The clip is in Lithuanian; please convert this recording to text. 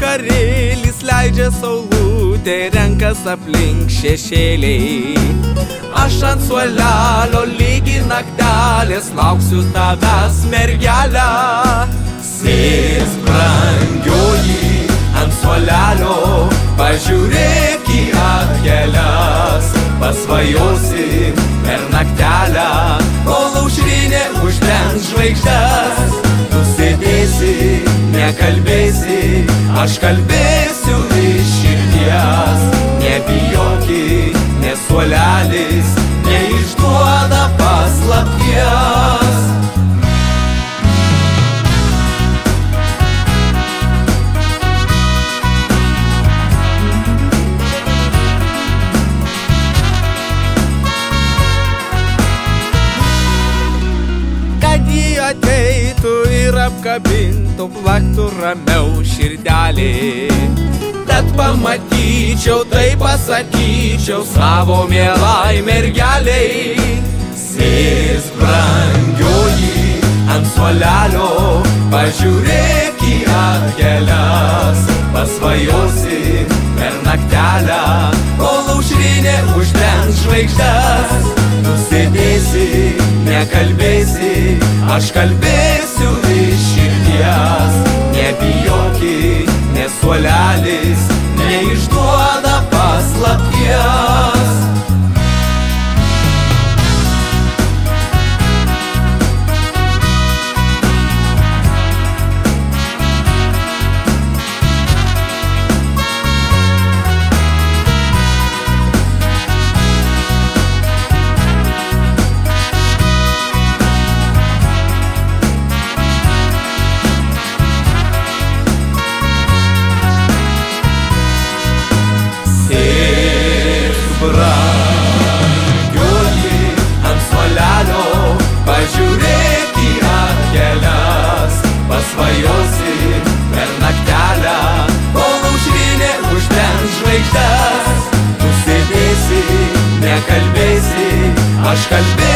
vakarėlis leidžia saulutė, renkas aplink šešėliai. Aš ant suolelio lygi naktelės lauksiu tavęs, mergelę. Sėsk, brangioji, ant suolelio, pažiūrėk į atkeles. Pasvajosi per naktelę, kol aušrinė uždengs žvaigždes. Tu sėdėsi, nekalbėsi, aš kalbėsiu iš širdies. Nebijoki, nes suolelis neišduoda paslapties. Kad jį ateitų ir apkabintų, plaktų ramiau širdelė. Tad pamatyčiau, tai pasakyčiau savo mielai mergeliai. Sėsk, brangioji, ant suolelio, pažiūrėk į atkeles. Pasvajosi per naktelę, kol aušrinė uždengs žvaigždes. Tu sėdėsi, nekalbėsi, aš kalbėsiu iš širdies. Nebijoki, nes suolelis neišduoda paslapties. Brangioji, ant suolelio, pažiūrėk į atkeles. Pasvajosi per naktelę, kol aušrinė uždengs žvaigždes. Tu sėdėsi, nekalbėsi, aš kalbėsiu